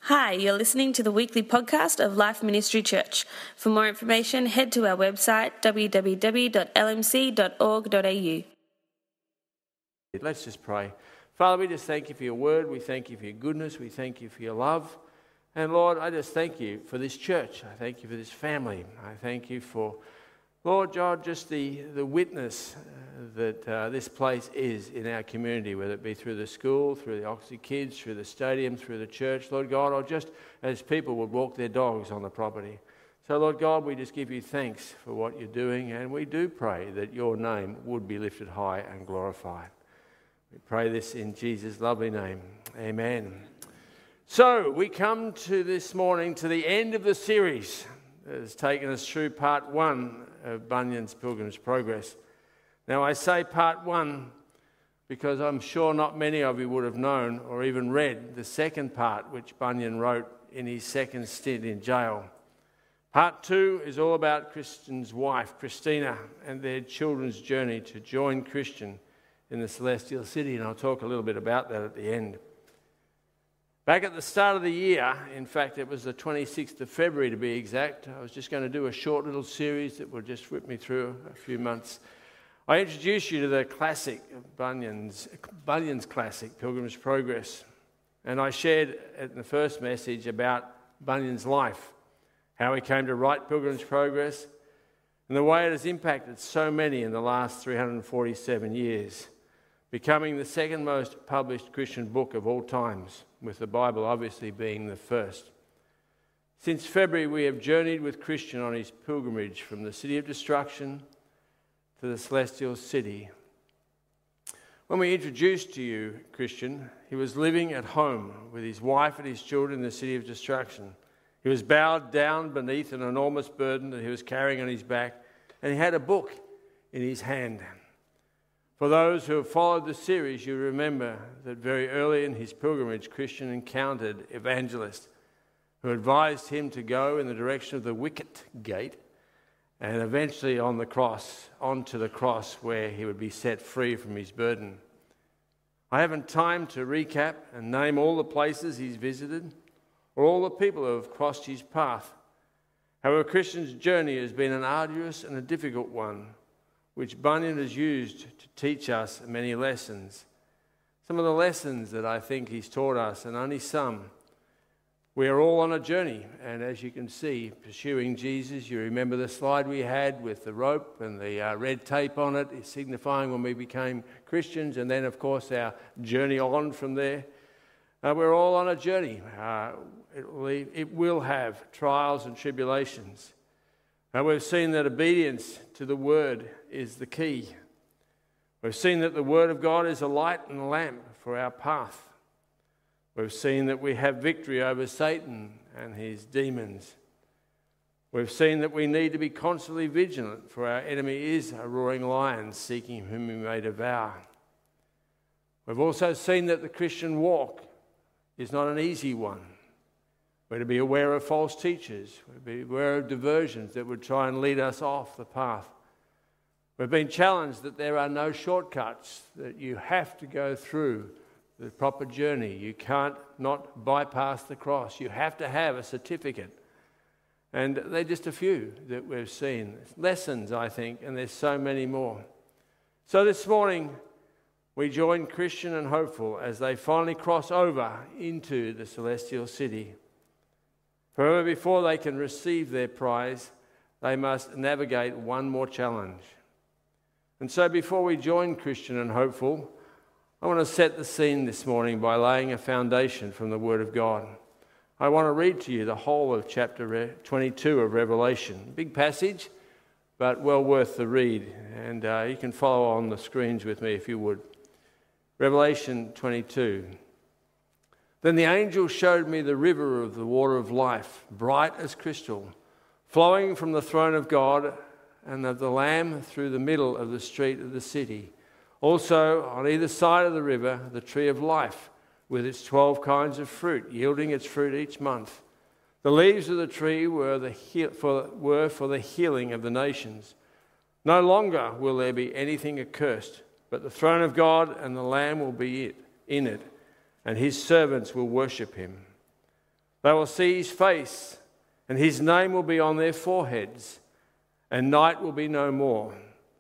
Hi, you're listening to the weekly podcast of Life Ministry Church. For more information, head to our website www.lmc.org.au. Let's just pray. Father, we just thank you for your word. We thank you for your goodness. We thank you for your love. And Lord, I just thank you for this church. I thank you for this family. I thank you for, Lord God, just the witness that this place is in our community, whether it be through the school, through the Oxley Kids, through the stadium, through the church, Lord God, or just as people would walk their dogs on the property. So, Lord God, we just give you thanks for what you're doing, and we do pray that your name would be lifted high and glorified. We pray this in Jesus' lovely name. Amen. So, we come to this morning to the end of the series that has taken us through part one of Bunyan's Pilgrim's Progress. Now, I say part one because I'm sure not many of you would have known or even read the second part which Bunyan wrote in his second stint in jail. Part two is all about Christian's wife, Christina, and their children's journey to join Christian in the Celestial City, and I'll talk a little bit about that at the end. Back at the start of the year, in fact it was the 26th of February to be exact, I was just going to do a short little series that will just whip me through a few months. I introduced you to the classic, Bunyan's classic, Pilgrim's Progress. And I shared in the first message about Bunyan's life, how he came to write Pilgrim's Progress, and the way it has impacted so many in the last 347 years, becoming the second most published Christian book of all times, with the Bible obviously being the first. Since February, we have journeyed with Christian on his pilgrimage from the city of destruction to the Celestial City. When we introduced to you Christian, he was living at home with his wife and his children in the city of destruction. He was bowed down beneath an enormous burden that he was carrying on his back, and he had a book in his hand. For those who have followed the series, you remember that very early in his pilgrimage, Christian encountered Evangelist, who advised him to go in the direction of the Wicket Gate, and eventually onto the cross where he would be set free from his burden. I haven't time to recap and name all the places he's visited or all the people who have crossed his path. However, Christian's journey has been an arduous and a difficult one, which Bunyan has used to teach us many lessons. Some of the lessons that I think he's taught us, and only some. We are all on a journey, and as you can see, pursuing Jesus. You remember the slide we had with the rope and the red tape on it, signifying when we became Christians, and then, of course, our journey on from there. We're all on a journey. It will have trials and tribulations. We've seen that obedience to the Word is the key. We've seen that the Word of God is a light and a lamp for our path. We've seen that we have victory over Satan and his demons. We've seen that we need to be constantly vigilant, for our enemy is a roaring lion seeking whom he may devour. We've also seen that the Christian walk is not an easy one. We're to be aware of false teachers. We're to be aware of diversions that would try and lead us off the path. We've been challenged that there are no shortcuts, that you have to go through the proper journey. You can't not bypass the cross. You have to have a certificate. And they're just a few that we've seen. Lessons, I think, and there's so many more. So this morning, we join Christian and Hopeful as they finally cross over into the Celestial City. However, before they can receive their prize, they must navigate one more challenge. And so before we join Christian and Hopeful, I want to set the scene this morning by laying a foundation from the Word of God. I want to read to you the whole of chapter 22 of Revelation. Big passage, but well worth the read. And you can follow on the screens with me if you would. Revelation 22. Then the angel showed me the river of the water of life, bright as crystal, flowing from the throne of God and of the Lamb through the middle of the street of the city. Also, on either side of the river, the tree of life, with its 12 kinds of fruit, yielding its fruit each month. The leaves of the tree were for the healing of the nations. No longer will there be anything accursed, but the throne of God and the Lamb will be in it, and his servants will worship him. They will see his face, and his name will be on their foreheads, and night will be no more.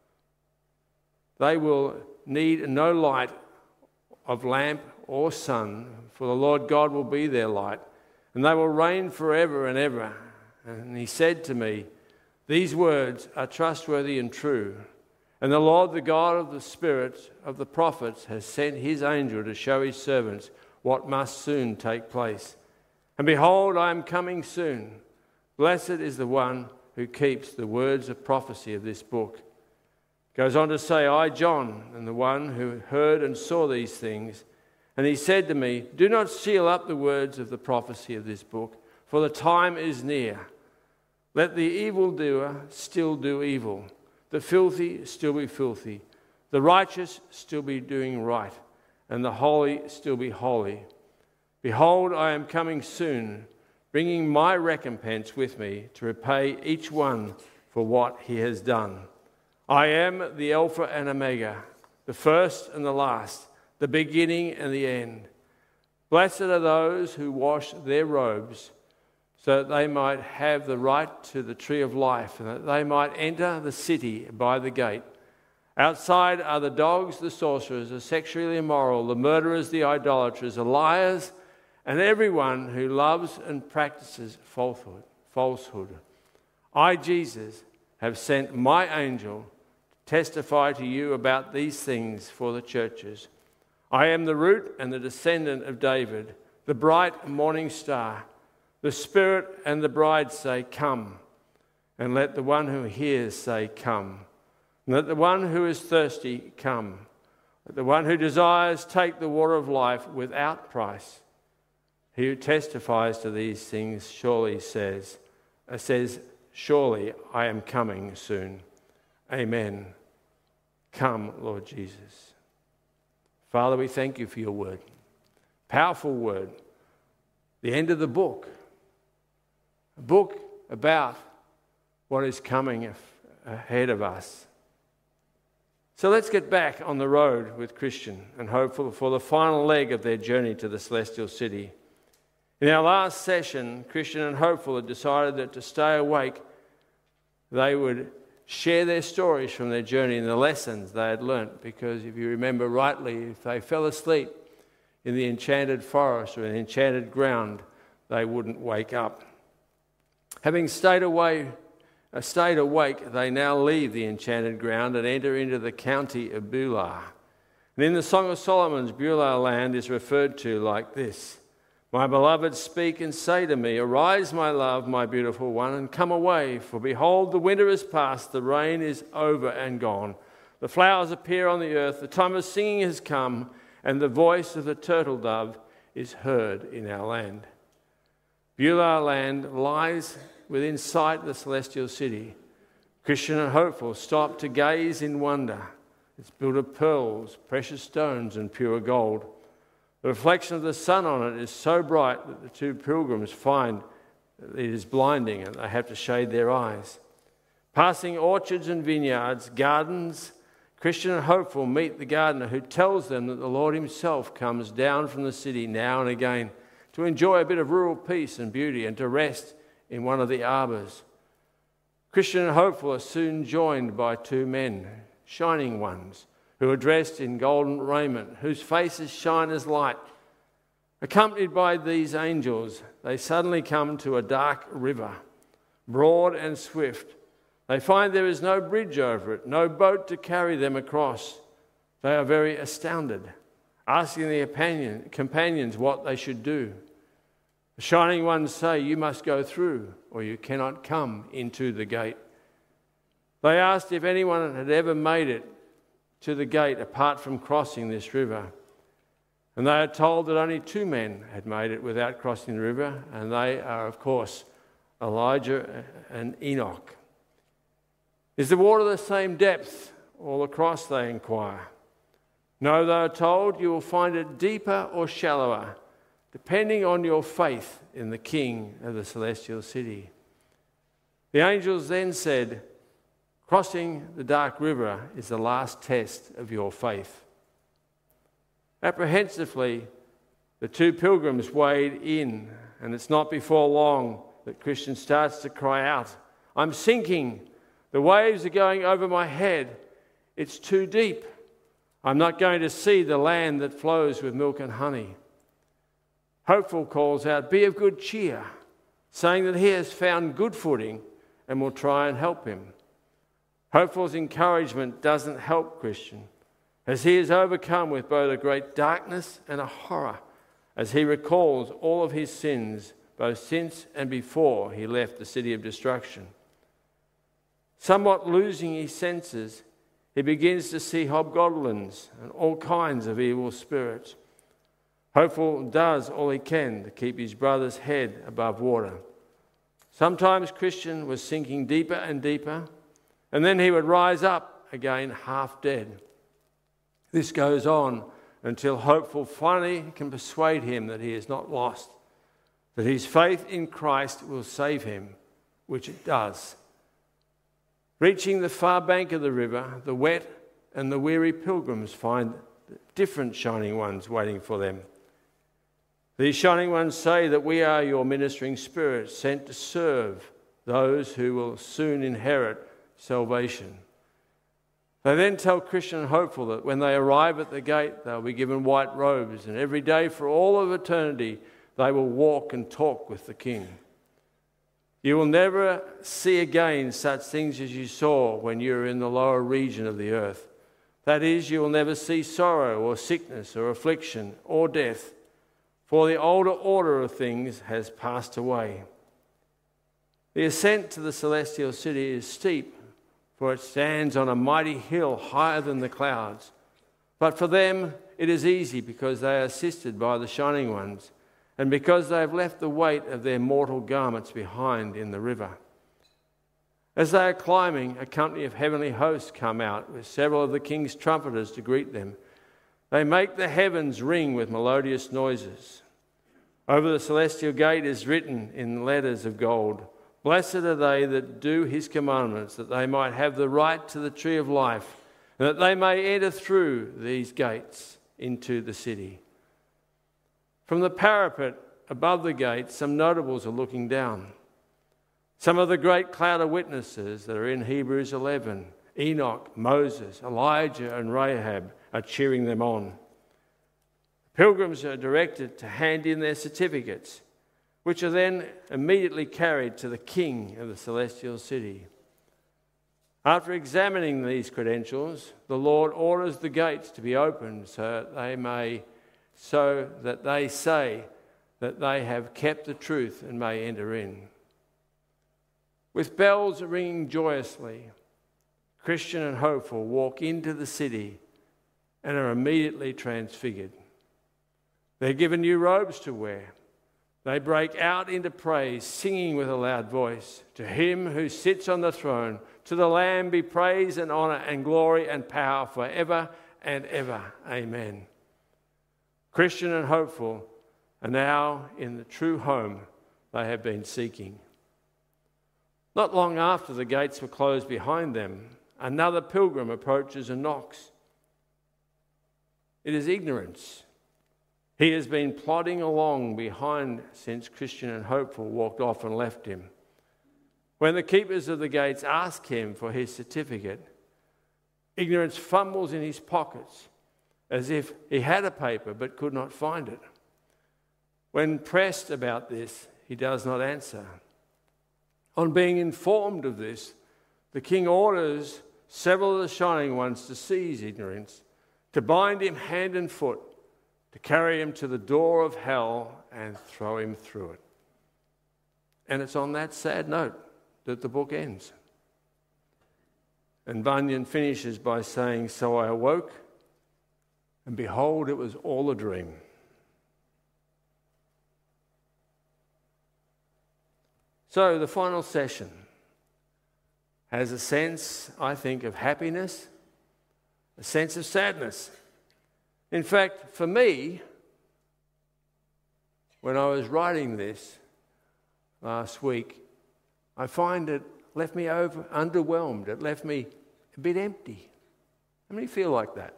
They will need no light of lamp or sun, for the Lord God will be their light, and they will reign forever and ever. And he said to me, these words are trustworthy and true. And the Lord, the God of the spirits of the prophets, has sent his angel to show his servants what must soon take place. And behold, I am coming soon. Blessed is the one who keeps the words of prophecy of this book. Goes on to say, I, John, am the one who heard and saw these things. And he said to me, do not seal up the words of the prophecy of this book, for the time is near. Let the evildoer still do evil, the filthy still be filthy, the righteous still be doing right, and the holy still be holy. Behold, I am coming soon, bringing my recompense with me to repay each one for what he has done. I am the Alpha and Omega, the first and the last, the beginning and the end. Blessed are those who wash their robes, so that they might have the right to the tree of life, and that they might enter the city by the gate. Outside are the dogs, the sorcerers, the sexually immoral, the murderers, the idolaters, the liars, and everyone who loves and practices falsehood. I, Jesus, have sent my angel to testify to you about these things for the churches. I am the root and the descendant of David, the bright morning star. The Spirit and the bride say, come. And let the one who hears say, come. And let the one who is thirsty come. Let the one who desires take the water of life without price. He who testifies to these things surely says, surely I am coming soon. Amen. Come, Lord Jesus. Father, we thank you for your word. Powerful word. The end of the book. A book about what is coming ahead of us. So let's get back on the road with Christian and Hopeful for the final leg of their journey to the Celestial City. In our last session, Christian and Hopeful had decided that to stay awake, they would share their stories from their journey and the lessons they had learnt, because if you remember rightly, if they fell asleep in the enchanted forest or in the enchanted ground, they wouldn't wake up. Having stayed awake, they now leave the enchanted ground and enter into the county of Beulah. And in the Song of Solomon's, Beulah land is referred to like this. My beloved, speak and say to me, arise, my love, my beautiful one, and come away. For behold, the winter is past, the rain is over and gone. The flowers appear on the earth, the time of singing has come, and the voice of the turtle dove is heard in our land. Beulah land lies within sight of the Celestial City. Christian and Hopeful stop to gaze in wonder. It's built of pearls, precious stones, and pure gold. The reflection of the sun on it is so bright that the two pilgrims find that it is blinding and they have to shade their eyes. Passing orchards and vineyards, gardens, Christian and Hopeful meet the gardener who tells them that the Lord himself comes down from the city now and again to enjoy a bit of rural peace and beauty and to rest in one of the arbours. Christian and Hopeful are soon joined by two men, shining ones, who are dressed in golden raiment, whose faces shine as light. Accompanied by these angels, they suddenly come to a dark river, broad and swift. They find there is no bridge over it, no boat to carry them across. They are very astounded, asking their companions what they should do. The shining ones say, you must go through, or you cannot come into the gate. They asked if anyone had ever made it to the gate apart from crossing this river. And they are told that only two men had made it without crossing the river, and they are, of course, Elijah and Enoch. Is the water the same depth all across, they inquire. No, they are told, you will find it deeper or shallower, depending on your faith in the King of the Celestial City. The angels then said, crossing the dark river is the last test of your faith. Apprehensively, the two pilgrims wade in, And it's not before long that Christian starts to cry out, I'm sinking. The waves are going over my head. It's too deep. I'm not going to see the land that flows with milk and honey. Hopeful calls out, be of good cheer, saying that he has found good footing and will try and help him. Hopeful's encouragement doesn't help Christian, as he is overcome with both a great darkness and a horror, as he recalls all of his sins, both since and before he left the city of destruction. Somewhat losing his senses, he begins to see hobgoblins and all kinds of evil spirits. Hopeful does all he can to keep his brother's head above water. Sometimes Christian was sinking deeper and deeper, and then he would rise up again half dead. This goes on until Hopeful finally can persuade him that he is not lost, that his faith in Christ will save him, which it does. Reaching the far bank of the river, the wet and the weary pilgrims find different Shining Ones waiting for them. These Shining Ones say that we are your ministering spirits sent to serve those who will soon inherit salvation. They then tell Christian and Hopeful that when they arrive at the gate, they'll be given white robes, and every day for all of eternity, they will walk and talk with the King. You will never see again such things as you saw when you were in the lower region of the earth. That is, you will never see sorrow or sickness or affliction or death, for the older order of things has passed away. The ascent to the celestial city is steep, for it stands on a mighty hill higher than the clouds. But for them it is easy because they are assisted by the Shining Ones, and because they have left the weight of their mortal garments behind in the river. As they are climbing, a company of heavenly hosts come out with several of the king's trumpeters to greet them. They make the heavens ring with melodious noises. Over the celestial gate is written in letters of gold, Blessed are they that do his commandments, that they might have the right to the tree of life, and that they may enter through these gates into the city. From the parapet above the gate, some notables are looking down. Some of the great cloud of witnesses that are in Hebrews 11, Enoch, Moses, Elijah and Rahab, are cheering them on. Pilgrims are directed to hand in their certificates, which are then immediately carried to the king of the celestial city. After examining these credentials, the Lord orders the gates to be opened so that they say that they have kept the truth and may enter in. With bells ringing joyously, Christian and Hopeful walk into the city and are immediately transfigured. They're given new robes to wear. They break out into praise, singing with a loud voice, To him who sits on the throne, to the Lamb be praise and honour and glory and power forever and ever. Amen. Christian and Hopeful are now in the true home they have been seeking. Not long after the gates were closed behind them, another pilgrim approaches and knocks. It is Ignorance. He has been plodding along behind since Christian and Hopeful walked off and left him. When the keepers of the gates ask him for his certificate, Ignorance fumbles in his pockets as if he had a paper but could not find it. When pressed about this, he does not answer. On being informed of this, the king orders several of the Shining Ones to seize Ignorance, to bind him hand and foot, to carry him to the door of hell and throw him through it. And it's on that sad note that the book ends. And Bunyan finishes by saying, So I awoke, and behold, it was all a dream. So the final session has a sense, I think, of happiness, a sense of sadness. In fact, for me, when I was writing this last week, I find it left me underwhelmed. It left me a bit empty. How many feel like that?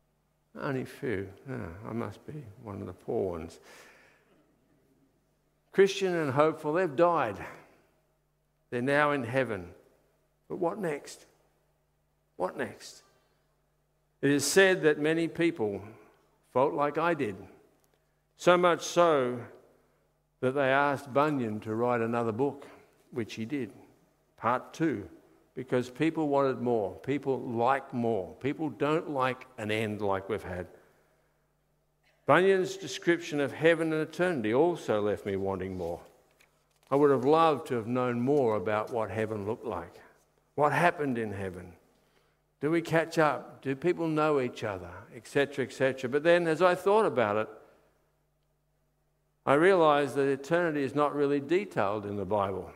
Only a few. Oh, I must be one of the poor ones. Christian and hopeful, they've died. They're now in heaven. But what next? What next? It is said that many people felt like I did. So much so that they asked Bunyan to write another book, which he did, part 2, because people wanted more. People like more. People don't like an end like we've had. Bunyan's description of heaven and eternity also left me wanting more. I would have loved to have known more about what heaven looked like, what happened in heaven. Do we catch up? Do people know each other? Etc., etc. But then as I thought about it, I realised that eternity is not really detailed in the Bible.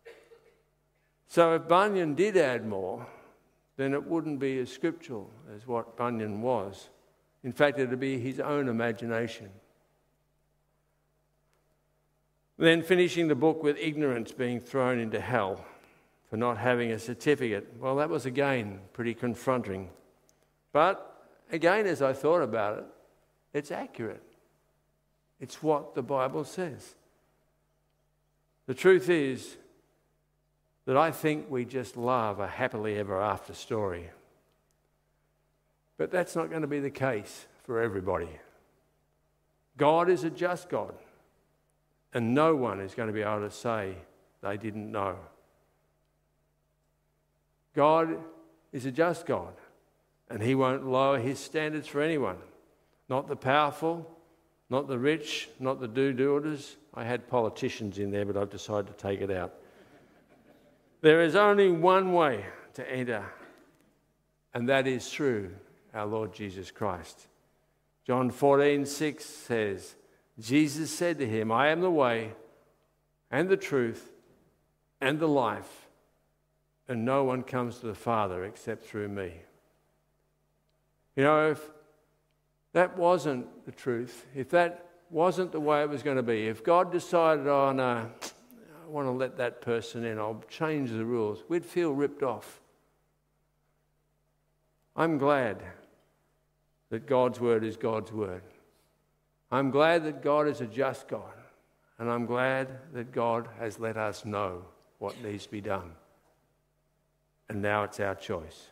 So if Bunyan did add more, then it wouldn't be as scriptural as what Bunyan was. In fact, it would be his own imagination. Then finishing the book with ignorance being thrown into hell for not having a certificate. Well, that was again pretty confronting. But again, as I thought about it, it's accurate. It's what the Bible says. The truth is that I think we just love a happily ever after story. But that's not going to be the case for everybody. God is a just God, and no one is going to be able to say they didn't know. God is a just God, and he won't lower his standards for anyone. Not the powerful, not the rich, not the do-gooders. I had politicians in there, but I've decided to take it out. There is only one way to enter, and that is through our Lord Jesus Christ. John 14:6 says, Jesus said to him, I am the way and the truth and the life, and no one comes to the Father except through me. You know, if that wasn't the truth, if that wasn't the way it was going to be, if God decided, oh no, I want to let that person in, I'll change the rules, we'd feel ripped off. I'm glad that God's word is God's word. I'm glad that God is a just God, and I'm glad that God has let us know what needs to be done. And now it's our choice.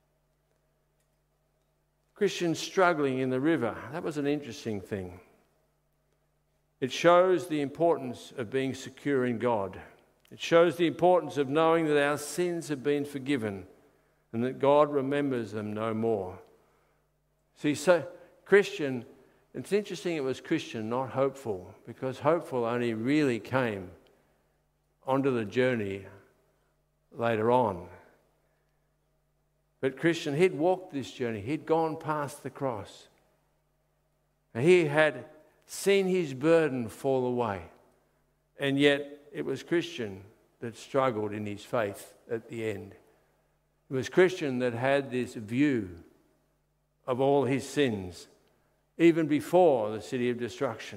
Christians struggling in the river, that was an interesting thing. It shows the importance of being secure in God. It shows the importance of knowing that our sins have been forgiven and that God remembers them no more. See, so Christian, it's interesting it was Christian, not hopeful, because hopeful only really came onto the journey later on. But Christian, he'd walked this journey. He'd gone past the cross. And he had seen his burden fall away. And yet it was Christian that struggled in his faith at the end. It was Christian that had this view of all his sins, even before the city of destruction.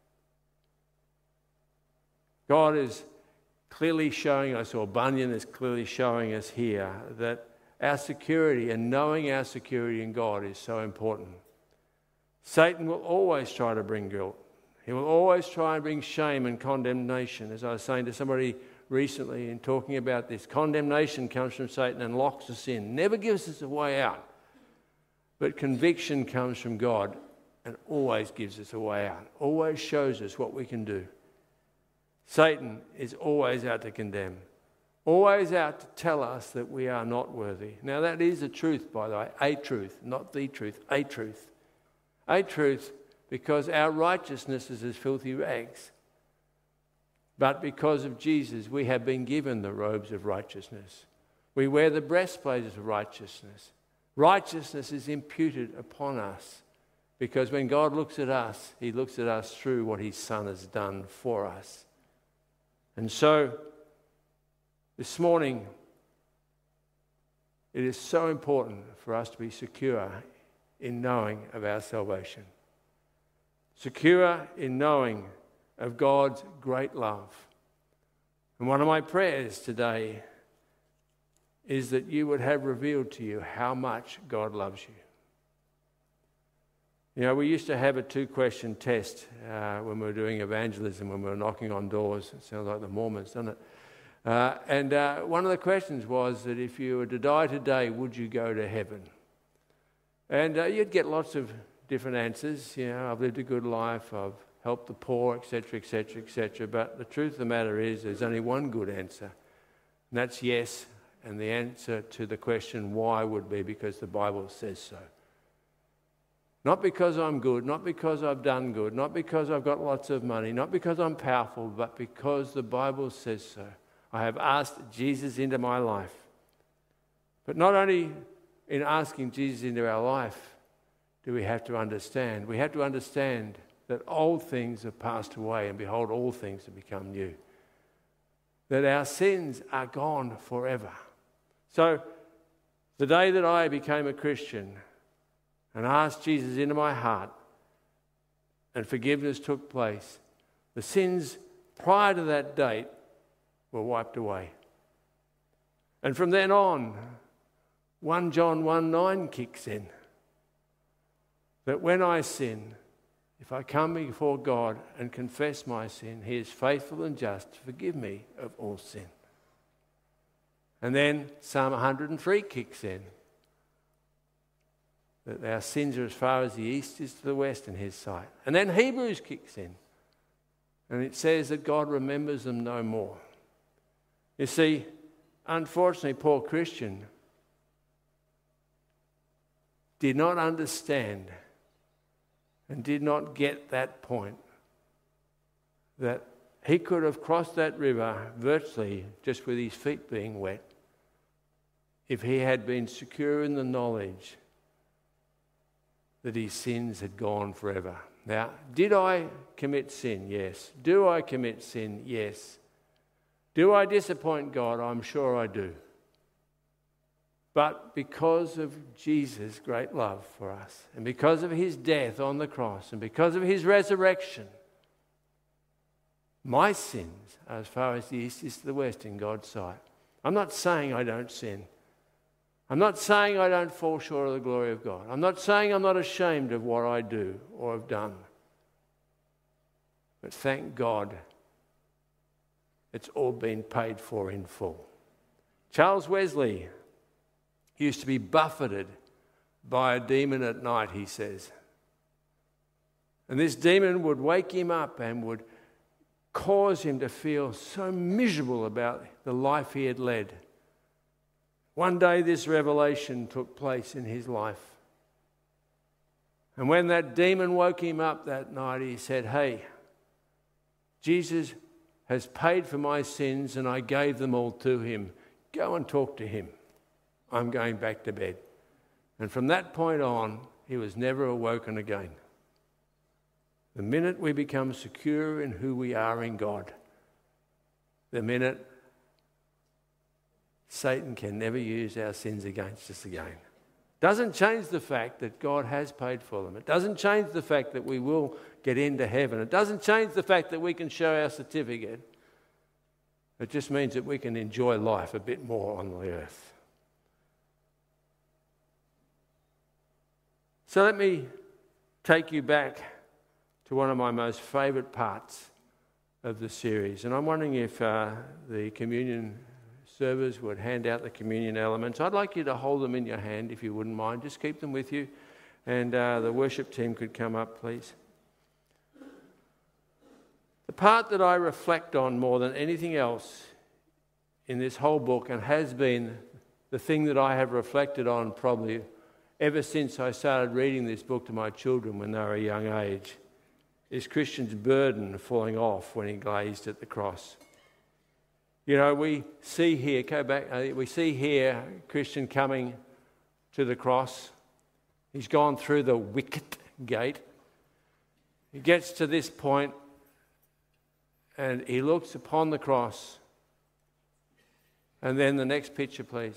God is clearly showing us, or Bunyan is clearly showing us here, that our security and knowing our security in God is so important. Satan will always try to bring guilt. He will always try and bring shame and condemnation. As I was saying to somebody recently in talking about this, condemnation comes from Satan and locks us in, never gives us a way out. But conviction comes from God and always gives us a way out, always shows us what we can do. Satan is always out to condemn, always out to tell us that we are not worthy. Now that is a truth, by the way, a truth, not the truth, a truth. A truth, because our righteousness is as filthy rags. But because of Jesus, we have been given the robes of righteousness. We wear the breastplate of righteousness. Righteousness is imputed upon us because when God looks at us, he looks at us through what his Son has done for us. And so, this morning, it is so important for us to be secure in knowing of our salvation. Secure in knowing of God's great love. And one of my prayers today is that you would have revealed to you how much God loves you. You know, we used to have a 2-question test when we were doing evangelism, when we were knocking on doors. It sounds like the Mormons, doesn't it? And one of the questions was that if you were to die today, would you go to heaven? And you'd get lots of different answers. You know, I've lived a good life, I've helped the poor, etc., etc., etc. But the truth of the matter is there's only one good answer, and that's yes. And the answer to the question why would be because the Bible says so. Not because I'm good, not because I've done good, not because I've got lots of money, not because I'm powerful, but because the Bible says so. I have asked Jesus into my life. But not only in asking Jesus into our life do we have to understand that old things have passed away and behold, all things have become new. That our sins are gone forever. So the day that I became a Christian and asked Jesus into my heart and forgiveness took place, the sins prior to that date were wiped away. And from then on, 1 John 1:9 kicks in. That when I sin, if I come before God and confess my sin, He is faithful and just to forgive me of all sin. And then Psalm 103 kicks in. That our sins are as far as the east is to the west in His sight. And then Hebrews kicks in. And it says that God remembers them no more. You see, unfortunately, poor Christian did not understand and did not get that point that he could have crossed that river virtually just with his feet being wet if he had been secure in the knowledge that his sins had gone forever. Now, did I commit sin? Yes. Do I commit sin? Yes. Do I disappoint God? I'm sure I do. But because of Jesus' great love for us, and because of His death on the cross, and because of His resurrection, my sins are as far as the east is to the west in God's sight. I'm not saying I don't sin. I'm not saying I don't fall short of the glory of God. I'm not saying I'm not ashamed of what I do or have done. But thank God, it's all been paid for in full. Charles Wesley used to be buffeted by a demon at night, he says. And this demon would wake him up and would cause him to feel so miserable about the life he had led. One day this revelation took place in his life. And when that demon woke him up that night, he said, "Hey, Jesus has paid for my sins and I gave them all to Him. Go and talk to Him. I'm going back to bed." And from that point on, he was never awoken again. The minute we become secure in who we are in God, the minute Satan can never use our sins against us again. Doesn't change the fact that God has paid for them. It doesn't change the fact that we will get into heaven. It doesn't change the fact that we can show our certificate. It just means that we can enjoy life a bit more on the earth. So let me take you back to one of my most favourite parts of the series. And I'm wondering if the communion servers would hand out the communion elements. I'd like you to hold them in your hand if you wouldn't mind. Just keep them with you. And the worship team could come up, please. The part that I reflect on more than anything else in this whole book, and has been the thing that I have reflected on probably ever since I started reading this book to my children when they were a young age, is Christian's burden falling off when he gazed at the cross. You know, we see here Christian coming to the cross. He's gone through the wicket gate. He gets to this point and he looks upon the cross. And then the next picture, please.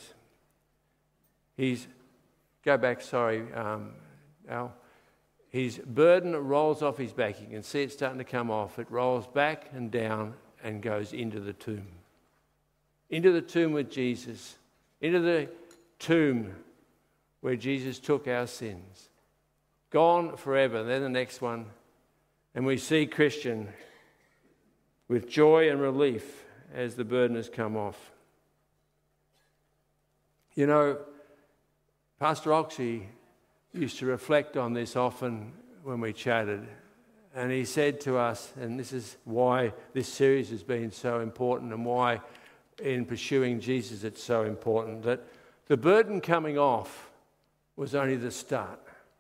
Al. His burden rolls off his back. You can see it starting to come off. It rolls back and down and goes into the tomb. Into the tomb with Jesus. Into the tomb where Jesus took our sins. gone forever. Then the next one. And we see Christian with joy and relief as the burden has come off. You know, Pastor Oxy used to reflect on this often when we chatted. And he said to us, and this is why this series has been so important and why in pursuing Jesus it's so important, that the burden coming off was only the start.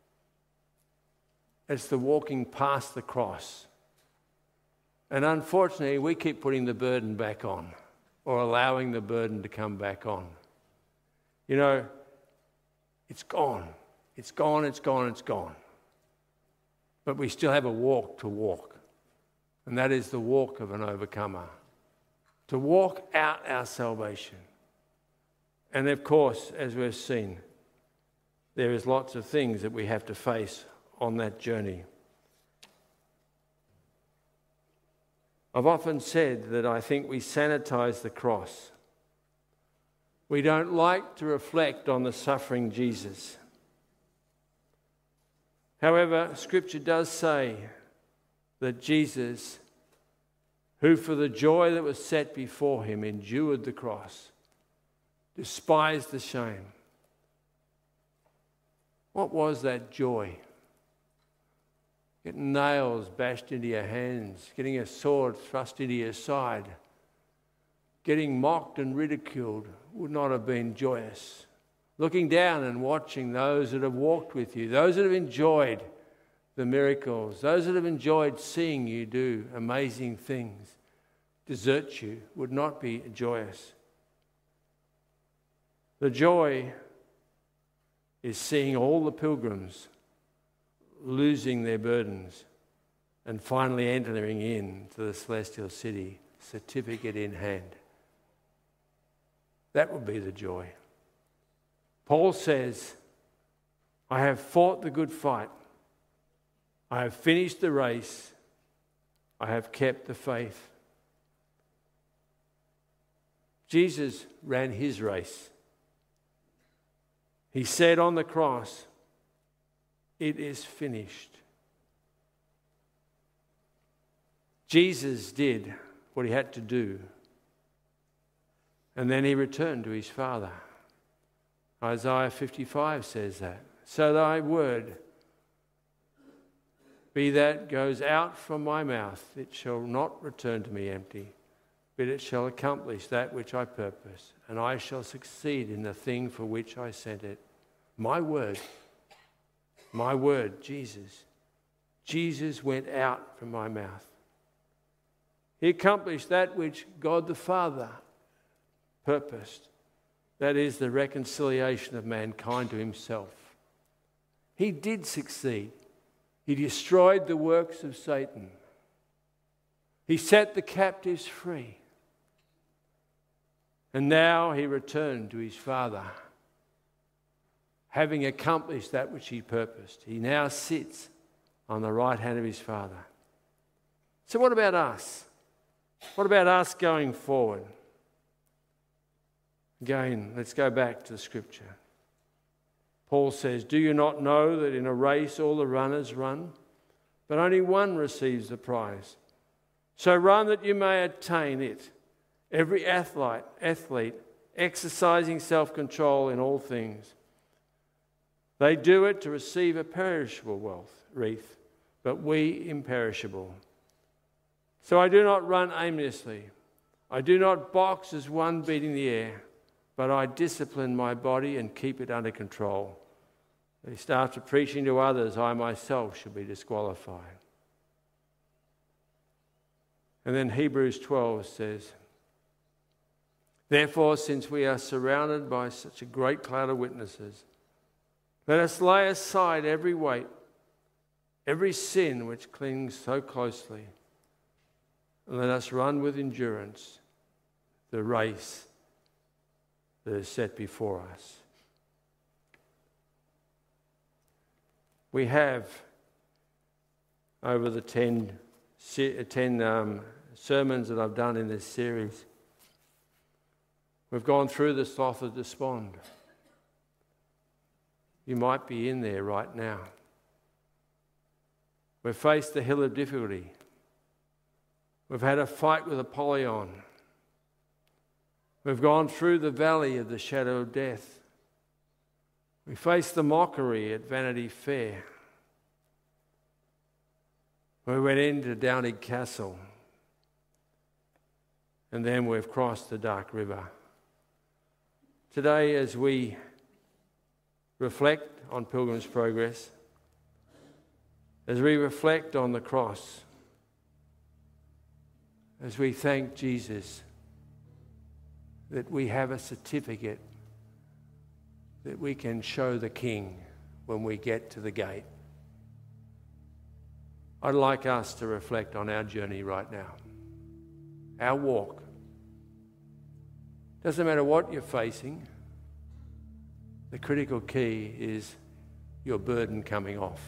It's the walking past the cross. And unfortunately, we keep putting the burden back on or allowing the burden to come back on. You know, it's gone. It's gone, it's gone, it's gone. But we still have a walk to walk. And that is the walk of an overcomer. To walk out our salvation. And of course, as we've seen, there is lots of things that we have to face on that journey. I've often said that I think we sanitize the cross. We don't like to reflect on the suffering Jesus. However, Scripture does say that Jesus, who for the joy that was set before him endured the cross, despised the shame. What was that joy? Getting nails bashed into your hands, getting a sword thrust into your side, getting mocked and ridiculed would not have been joyous. Looking down and watching those that have walked with you, those that have enjoyed the miracles, those that have enjoyed seeing you do amazing things, desert you would not be joyous. The joy is seeing all the pilgrims losing their burdens and finally entering into the celestial city, certificate in hand. That would be the joy. Paul says, I have fought the good fight. I have finished the race. I have kept the faith. Jesus ran his race. He said on the cross, it is finished. Jesus did what he had to do. And then he returned to his Father. Isaiah 55 says that. So thy word, be that goes out from my mouth, it shall not return to me empty, but it shall accomplish that which I purpose, and I shall succeed in the thing for which I sent it. My word, Jesus. Jesus went out from my mouth. He accomplished that which God the Father purposed. That is the reconciliation of mankind to himself. He did succeed. He destroyed the works of Satan. He set the captives free. And now he returned to his Father, having accomplished that which he purposed. He now sits on the right hand of his Father. So what about us? What about us going forward? Again, let's go back to the Scripture. Paul says, do you not know that in a race all the runners run, but only one receives the prize? So run that you may attain it. Every athlete exercising self-control in all things. They do it to receive a perishable wreath, but we imperishable. So I do not run aimlessly. I do not box as one beating the air, but I discipline my body and keep it under control. Lest after preaching to others, I myself should be disqualified. And then Hebrews 12 says, therefore, since we are surrounded by such a great cloud of witnesses, let us lay aside every weight, every sin which clings so closely, and let us run with endurance the race that is set before us. We have, over the 10 sermons that I've done in this series, we've gone through the sloth of despond. You might be in there right now. We've faced the hill of difficulty. We've had a fight with Apollyon. We've gone through the valley of the shadow of death. We faced the mockery at Vanity Fair. We went into Downing Castle. And then we've crossed the dark river. Today, as we reflect on Pilgrim's Progress, as we reflect on the cross, as we thank Jesus that we have a certificate that we can show the King when we get to the gate, I'd like us to reflect on our journey right now, our walk. Doesn't matter what you're facing, the critical key is your burden coming off.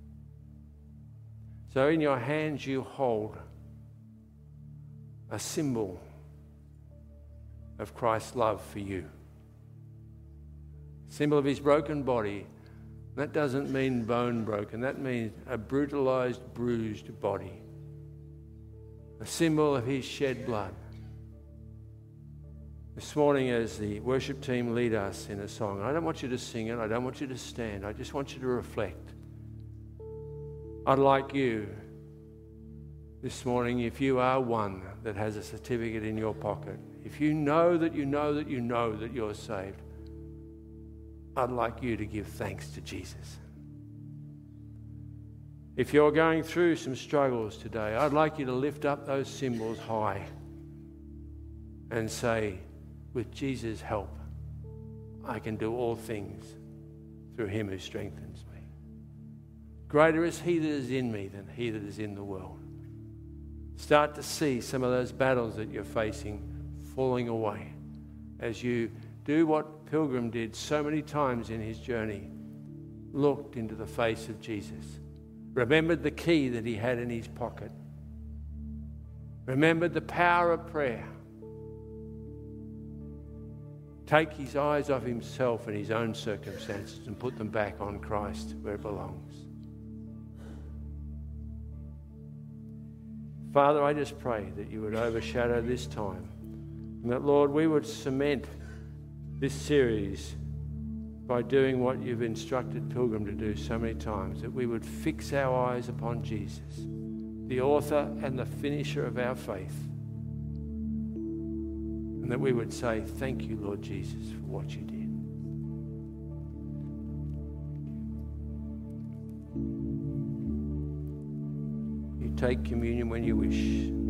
So in your hands you hold a symbol of Christ's love for you. Symbol of his broken body. That doesn't mean bone broken. That means a brutalized, bruised body. A symbol of his shed blood. This morning as the worship team lead us in a song, I don't want you to sing it, I don't want you to stand, I just want you to reflect. I'd like you this morning, if you are one that has a certificate in your pocket, if you know that you know that you know that you're saved, I'd like you to give thanks to Jesus. If you're going through some struggles today, I'd like you to lift up those symbols high and say, with Jesus' help, I can do all things through him who strengthens me. Greater is he that is in me than he that is in the world. Start to see some of those battles that you're facing falling away as you do what Pilgrim did so many times in his journey. Looked into the face of Jesus. Remembered the key that he had in his pocket. Remembered the power of prayer. Take his eyes off himself and his own circumstances and put them back on Christ where it belongs. Father, I just pray that you would overshadow this time and that, Lord, we would cement this series by doing what you've instructed Pilgrim to do so many times, that we would fix our eyes upon Jesus, the author and the finisher of our faith. And that we would say, thank you, Lord Jesus, for what you did. You take communion when you wish.